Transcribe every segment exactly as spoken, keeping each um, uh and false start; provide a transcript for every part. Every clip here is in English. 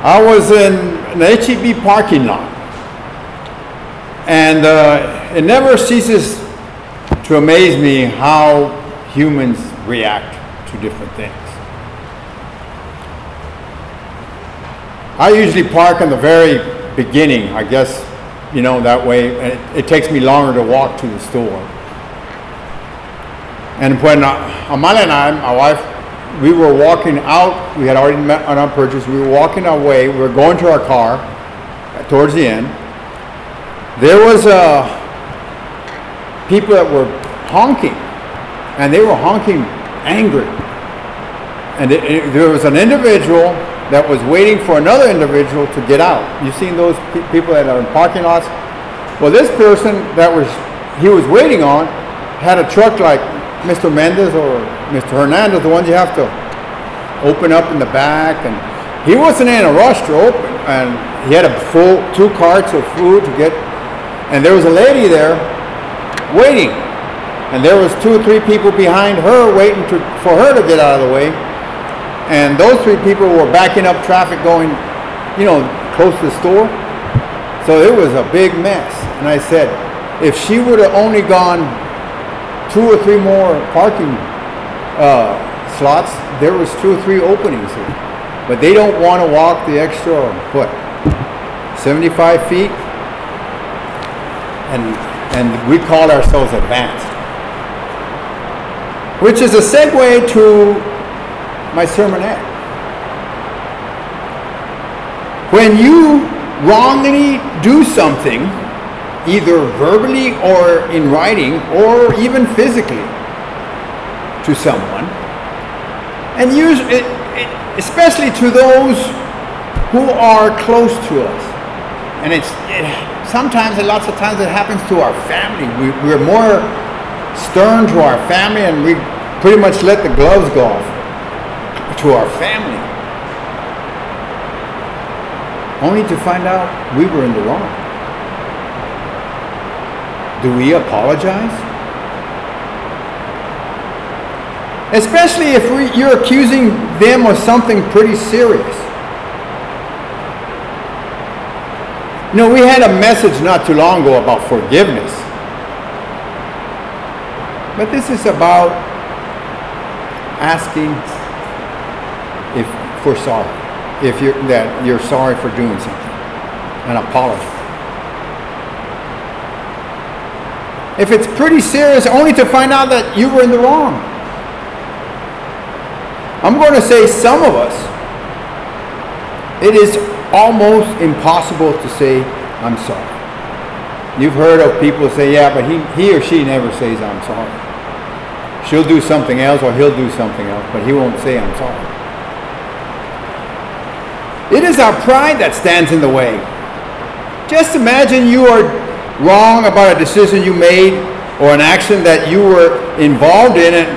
I was in an H E B parking lot, and uh, it never ceases to amaze me how humans react to different things. I usually park in the very beginning, I guess, you know, that way it, it takes me longer to walk to the store. And when uh, Amalia and I, my wife, we were walking out, we had already met on our purchase, we were walking our way, we were going to our car towards the end. There was uh, people that were honking, and they were honking angry. And it, it, there was an individual that was waiting for another individual to get out. You've seen those pe- people that are in parking lots? Well, this person that was he was waiting on had a truck like Mister Mendez or Mister Hernandez, the ones you have to open up in the back, and he wasn't in a rush to open, and he had a full two carts of food to get, and there was a lady there waiting, and there was two or three people behind her waiting to, for her to get out of the way. And those three people were backing up traffic going, you know, close to the store. So it was a big mess. And I said, if she would have only gone two or three more parking uh, slots, there was two or three openings here. But they don't want to walk the extra, what, seventy-five feet? And, and we call ourselves advanced. Which is a segue to my sermonette. When you wrongly do something, either verbally or in writing or even physically to someone, and use it, it, especially to those who are close to us, and it's it, sometimes and lots of times it happens to our family. We, we're more stern to our family, and we pretty much let the gloves go off to our family, only to find out we were in the wrong. Do we apologize? Especially if we, you're accusing them of something pretty serious. You know, we had a message not too long ago about forgiveness. But this is about asking if for sorry, if you're that you're sorry for doing something, an apology. If it's pretty serious, only to find out that you were in the wrong. I'm going to say some of us, it is almost impossible to say I'm sorry. You've heard of people say, yeah, but he, he or she never says I'm sorry. She'll do something else or he'll do something else, but he won't say I'm sorry. It is our pride that stands in the way. Just imagine you are wrong about a decision you made or an action that you were involved in, and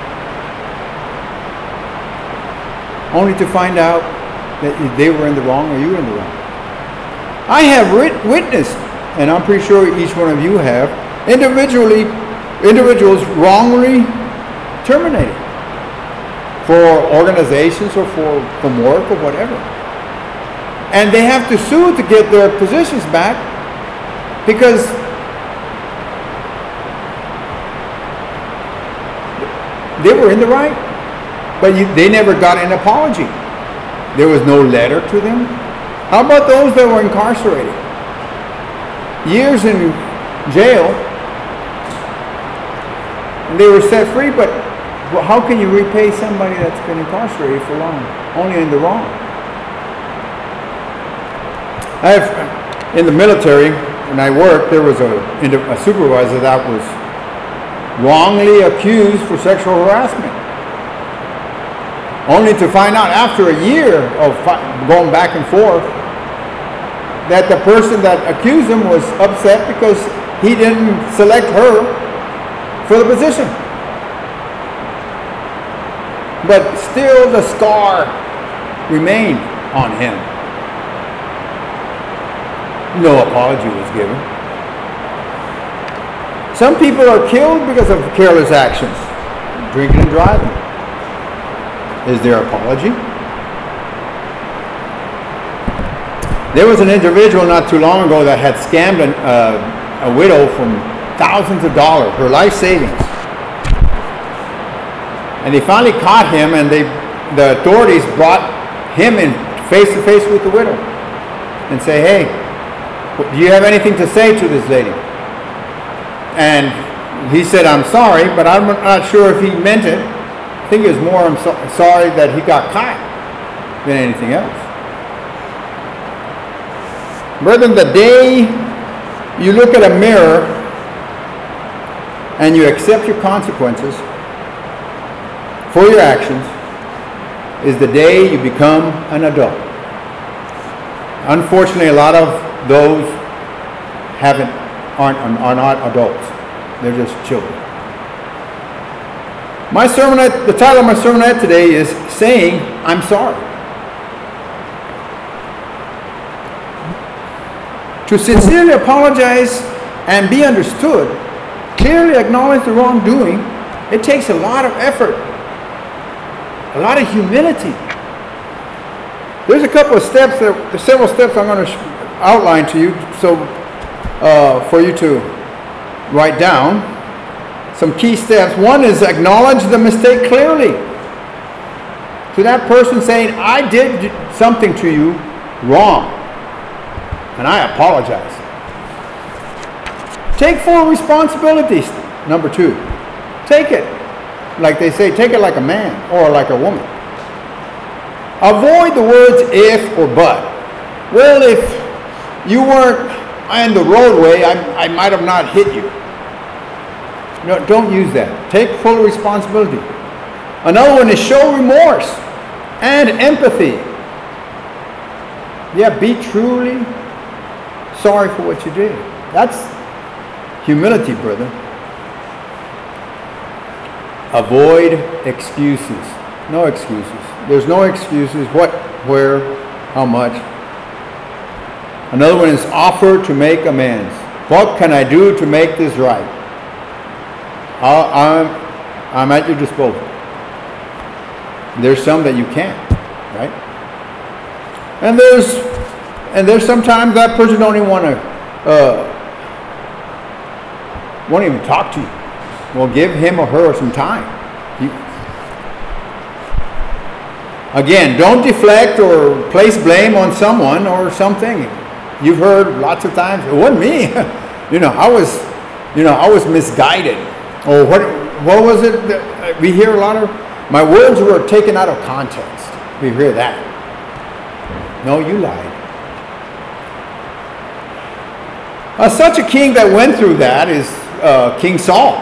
only to find out that they were in the wrong or you were in the wrong. I have writ- witnessed, and I'm pretty sure each one of you have, individually, individuals wrongly terminated for organizations or for from work or whatever. And they have to sue to get their positions back because they were in the right, but you, they never got an apology. There was no letter to them. How about those that were incarcerated? Years in jail, and they were set free, but how can you repay somebody that's been incarcerated for long, only in the wrong? I have, in the military, when I worked, there was a, a supervisor that was wrongly accused for sexual harassment. Only to find out after a year of fi- going back and forth that the person that accused him was upset because he didn't select her for the position. But still the scar remained on him. No apology was given. Some people are killed because of careless actions, drinking and driving. Is there apology? There was an individual not too long ago that had scammed an, uh, a widow from thousands of dollars, her life savings. And they finally caught him, and they, the authorities brought him in face to face with the widow and say, hey, do you have anything to say to this lady? And he said, I'm sorry, but I'm not sure if he meant it. I think it was more, I'm so, sorry that he got caught than anything else. Brethren, the day you look at a mirror and you accept your consequences for your actions is the day you become an adult. Unfortunately, a lot of those haven't aren't are not adults. They're just children. My sermonette, the title of my sermonette today is saying, I'm sorry. To sincerely apologize and be understood, clearly acknowledge the wrongdoing, it takes a lot of effort, a lot of humility. There's a couple of steps, that, there's several steps I'm going to outline to you, so uh, for you to write down. Some key steps. One is acknowledge the mistake clearly. To that person saying, I did something to you wrong, and I apologize. Take full responsibility. Number two, take it. Like they say, take it like a man or like a woman. Avoid the words if or but. Well, if you weren't on the roadway, I, I might have not hit you. No, don't use that. Take full responsibility. Another one is show remorse and empathy. Yeah, be truly sorry for what you did. That's humility, brother. Avoid excuses. No excuses. There's no excuses. What, where, how much. Another one is offer to make amends. What can I do to make this right? I'll, I'm, I'm at your disposal. There's some that you can't, right? And there's, and there's sometimes that person don't even want to, uh, won't even talk to you. Well, give him or her some time. You, again, don't deflect or place blame on someone or something. You've heard lots of times, it wasn't me. you know, I was, you know, I was misguided. Or what, what was it that we hear a lot of? My words were taken out of context. We hear that. No, you lied. Uh, such a king that went through that is uh, King Saul.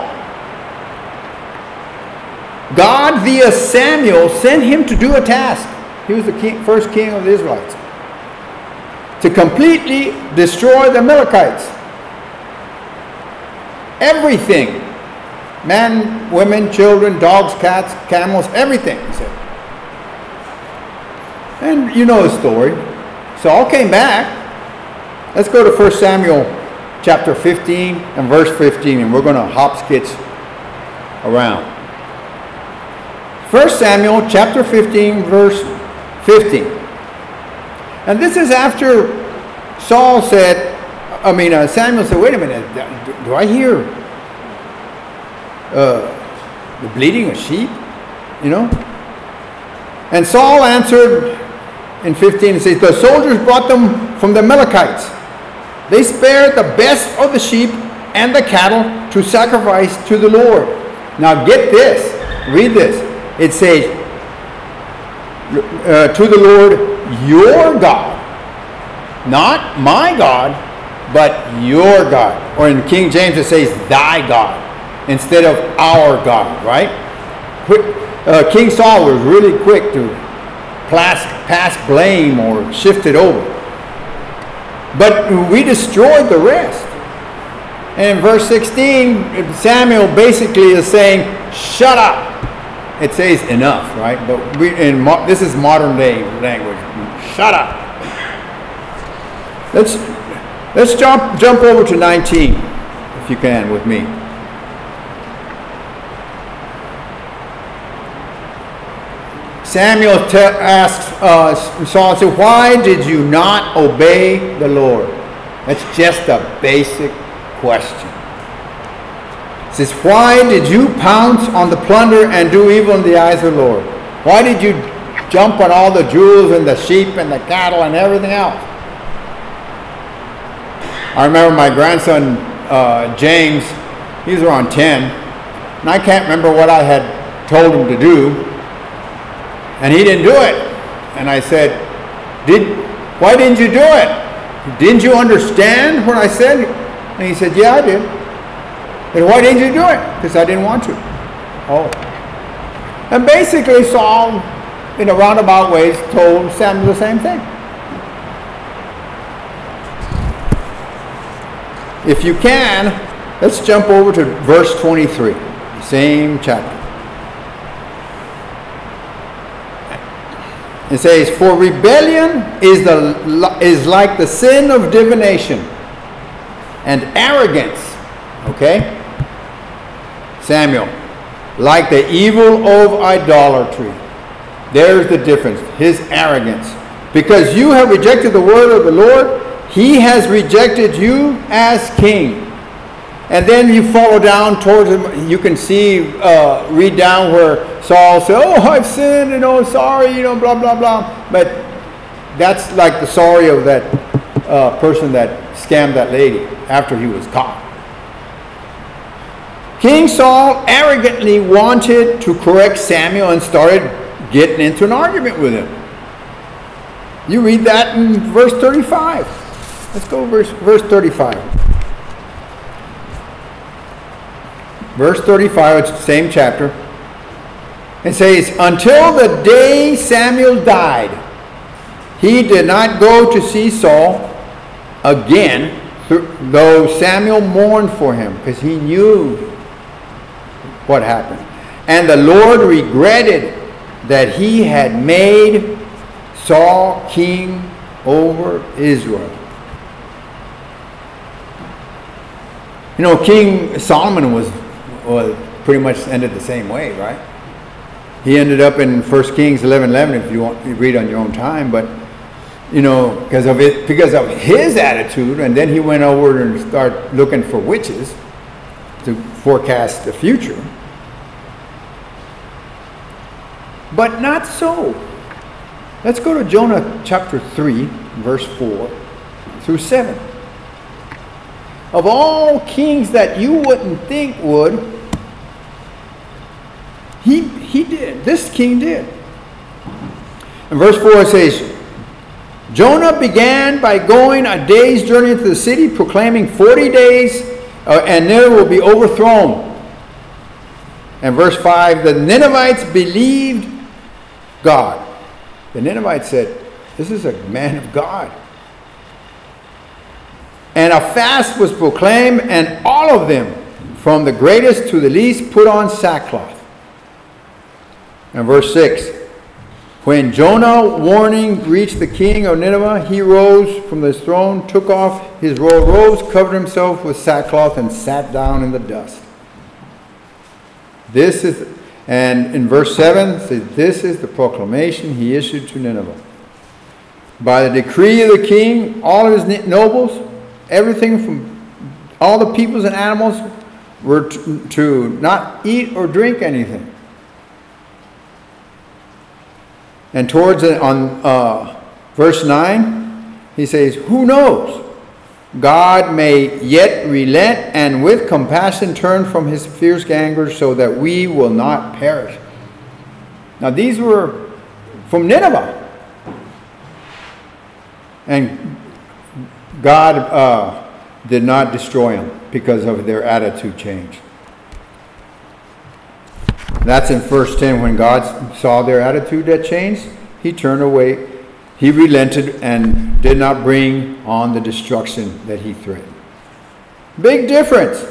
God, via Samuel, sent him to do a task. He was the king, first king of the Israelites. To completely destroy the Amalekites. Everything. Men, women, children, dogs, cats, camels, everything, he said. And you know the story. Saul came back. Let's go to First Samuel chapter fifteen and verse fifteen, and we're going to hop skitch around. First Samuel chapter fifteen, verse fifteen. And this is after Saul said, I mean, uh, Samuel said, wait a minute, do, do I hear Uh, the bleating of sheep, you know? And Saul answered in fifteen, it says, the soldiers brought them from the Amalekites. They spared the best of the sheep and the cattle to sacrifice to the Lord. Now get this, read this. It says, uh, to the Lord your God, not my God, but your God. Or in King James it says, thy God, instead of our God, right? Uh, King Saul was really quick to pass, pass blame or shift it over. But we destroyed the rest. And in verse sixteen, Samuel basically is saying, shut up. It says enough, right? But we, in mo- this is modern day language. Shut up. Let's, let's jump, jump over to nineteen, if you can, with me. Samuel te- asks uh, Saul, said, why did you not obey the Lord? That's just a basic question. It says, why did you pounce on the plunder and do evil in the eyes of the Lord? Why did you jump on all the jewels and the sheep and the cattle and everything else? I remember my grandson, uh, James, he was around ten, and I can't remember what I had told him to do, and he didn't do it. And I said, "Did? Why didn't you do it? Didn't you understand what I said?" And he said, "Yeah, I did." "Then why didn't you do it?" "Because I didn't want to." Oh. And basically Saul, in a roundabout ways, told Samuel the same thing. If you can, let's jump over to verse twenty-three, the same chapter. It says, "For rebellion is the is like the sin of divination, and arrogance," okay, Samuel, "like the evil of idolatry." There's the difference, his arrogance. "Because you have rejected the word of the Lord, he has rejected you as king." And then you follow down towards him. You can see, uh, read down where Saul said, "Oh, I've sinned, you know, sorry, you know, blah, blah, blah." But that's like the sorry of that uh, person that scammed that lady after he was caught. King Saul arrogantly wanted to correct Samuel and started getting into an argument with him. You read that in verse thirty-five. Let's go verse, verse thirty-five. Verse thirty-five, it's the same chapter. It says, "Until the day Samuel died, he did not go to see Saul again, though Samuel mourned for him," because he knew what happened. "And the Lord regretted that he had made Saul king over Israel." You know, King Solomon was, was pretty much ended the same way, right? He ended up in First Kings eleven eleven, if you want you read on your own time. But you know, because of it, because of his attitude, and then he went over and started looking for witches to forecast the future. But not so. Let's go to Jonah chapter three, verse four through seven. Of all kings that you wouldn't think would, he he did. This king did. In verse four it says, "Jonah began by going a day's journey into the city, proclaiming forty days, uh, and Nineveh will be overthrown." And verse five, "The Ninevites believed God." The Ninevites said, "This is a man of God." "And a fast was proclaimed, and all of them, from the greatest to the least, put on sackcloth." And verse six, "When Jonah's warning reached the king of Nineveh, he rose from his throne, took off his royal robes, covered himself with sackcloth, and sat down in the dust." This is, and in verse seven, it says, "This is the proclamation he issued to Nineveh. By the decree of the king, all of his nobles, everything from all the peoples and animals were to, to not eat or drink anything." And towards it, on uh, verse nine, he says, "Who knows? God may yet relent and with compassion turn from his fierce anger so that we will not perish." Now these were from Nineveh. And God uh, did not destroy them because of their attitude change. That's in verse ten. When God saw their attitude that changed, he turned away. He relented and did not bring on the destruction that he threatened. Big difference.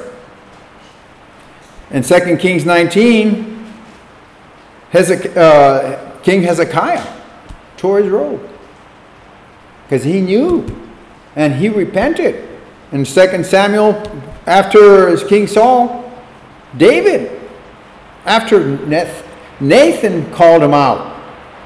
In Second Kings nineteen, Hezek- uh, King Hezekiah tore his robe because he knew. And he repented. In Second Samuel, after King Saul, David, after Nathan called him out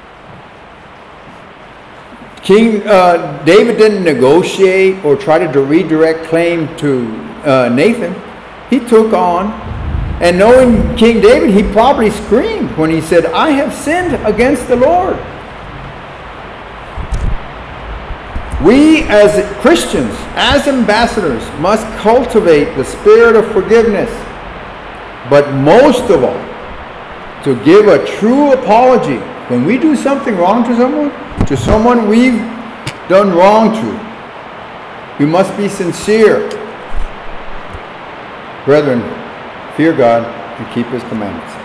King uh, David didn't negotiate or try to redirect claim to uh, Nathan. He took on, and knowing King David, he probably screamed when he said, I have sinned against the Lord. We as Christians, as ambassadors, must cultivate the spirit of forgiveness, but most of all, to give a true apology. When we do something wrong to someone, to someone we've done wrong to, we must be sincere. Brethren, fear God and keep His commandments.